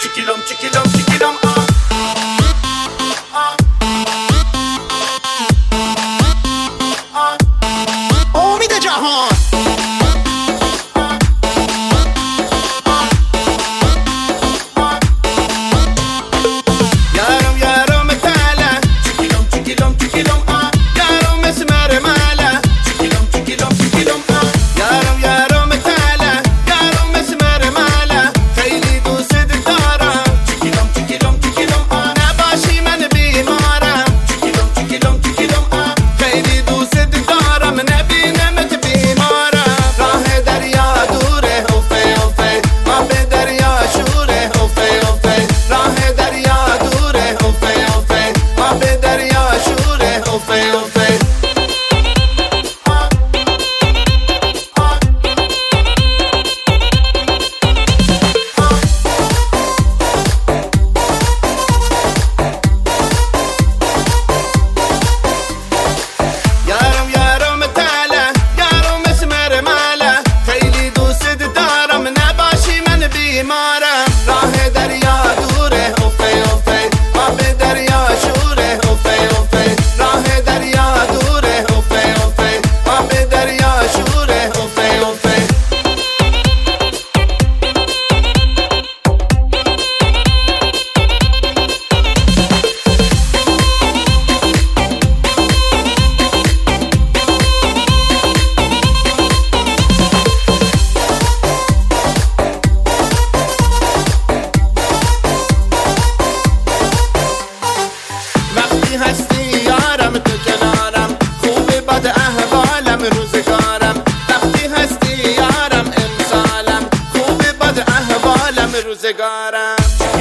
چیکیلم چیکیلم چیکیلم امید جهان یارم یارم تاله چیکیلم چیکیلم چیکیلم یارم مسمر ماله چیکیلم چیکیلم چیکیلم یارم یارم تاله یارم مسمر ماله خیلی دوست دارم چیکیلم چیکیلم چیکیلم نباشی من بیمارم چیکیلم چیکیلم چیکیلم خیلی دوست دارم نبینمت بیمارم راه دریا دوره اوفه اوفه آب دریا شوره اوفه اوفه راه دریا دوره اوفه اوفه آب دریا شوره اوفه اوفه یارم یارم تاله یارم مسمر ماله خیلی دوست دارم نباشی من بیمارم راه دریا دوره اوفه اوفه آب دریا شوره اوفه اوفه راه دریا دوره اوفه اوفه آب دریا شوره اوفه اوفه وقتی هستی یارم تو کنارم خوب بد احوالم روزگارم وقتی هستی یارم امسالم خوب بد احوالم روزگارم